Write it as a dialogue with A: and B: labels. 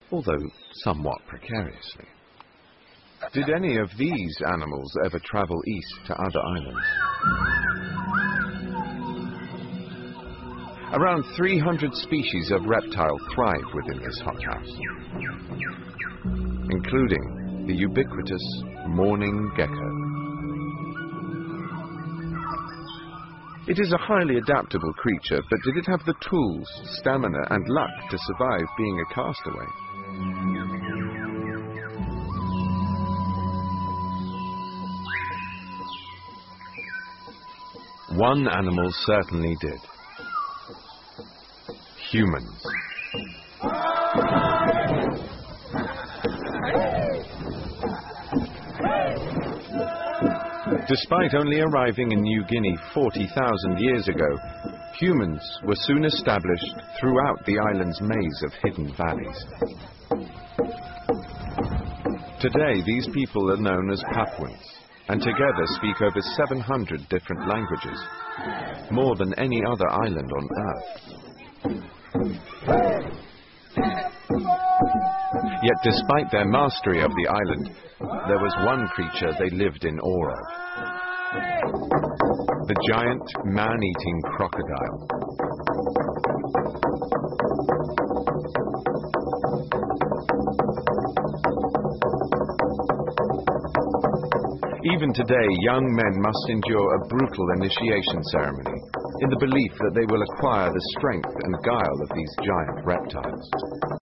A: although somewhat precariously. Did any of these animals ever travel east to other islands? Around 300 species of reptile thrive within this hothouse, including the ubiquitous mourning gecko. It is a highly adaptable creature, but did it have the tools, stamina, and luck to survive being a castaway? One animal certainly did. Humans. Despite only arriving in New Guinea 40,000 years ago, humans were soon established throughout the island's maze of hidden valleys. Today, these people are known as Papuans, and together speak over 700 different languages, more than any other island on Earth. Yet despite their mastery of the island, there was one creature they lived in awe of: the giant man-eating crocodile. Even today, young men must endure a brutal initiation ceremony in the belief that they will acquire the strength and guile of these giant reptiles.